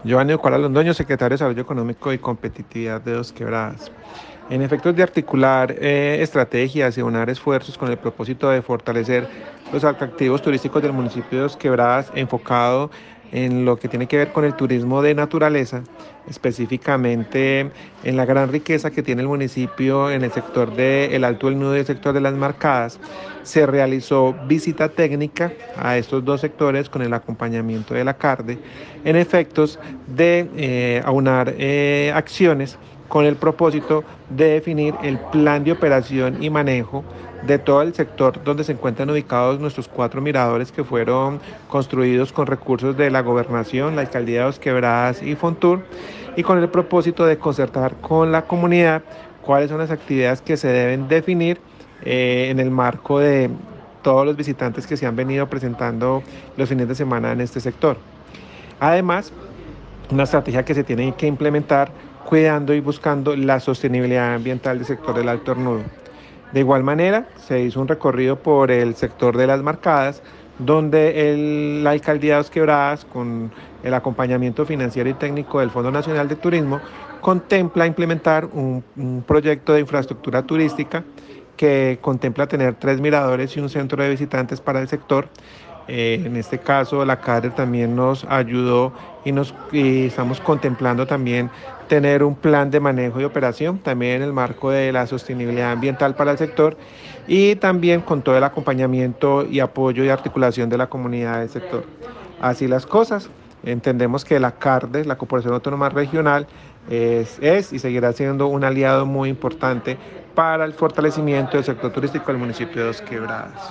Giovanni Ocuara Londoño, secretario de Desarrollo Económico y Competitividad de Dos Quebradas. En efectos de articular estrategias y aunar esfuerzos con el propósito de fortalecer los atractivos turísticos del municipio de Dos Quebradas, enfocado en lo que tiene que ver con el turismo de naturaleza, específicamente en la gran riqueza que tiene el municipio en el sector del Alto del Nudo y el sector de las Marcadas, se realizó visita técnica a estos dos sectores con el acompañamiento de la CARDE en efectos de aunar acciones con el propósito de definir el plan de operación y manejo de todo el sector donde se encuentran ubicados nuestros 4 miradores que fueron construidos con recursos de la gobernación, la alcaldía de Dos Quebradas y Fontur, y con el propósito de concertar con la comunidad cuáles son las actividades que se deben definir en el marco de todos los visitantes que se han venido presentando los fines de semana en este sector. Además, una estrategia que se tiene que implementar cuidando y buscando la sostenibilidad ambiental del sector del Alto Hornudo. De igual manera, se hizo un recorrido por el sector de las Marcadas, donde la alcaldía de Dos Quebradas, con el acompañamiento financiero y técnico del Fondo Nacional de Turismo, contempla implementar un proyecto de infraestructura turística que contempla tener 3 miradores y un centro de visitantes para el sector. En este caso, la CADE también nos ayudó y estamos contemplando también tener un plan de manejo y operación, también en el marco de la sostenibilidad ambiental para el sector y también con todo el acompañamiento y apoyo y articulación de la comunidad del sector. Así las cosas, entendemos que la CARDE, la Corporación Autónoma Regional, es y seguirá siendo un aliado muy importante para el fortalecimiento del sector turístico del municipio de Dos Quebradas.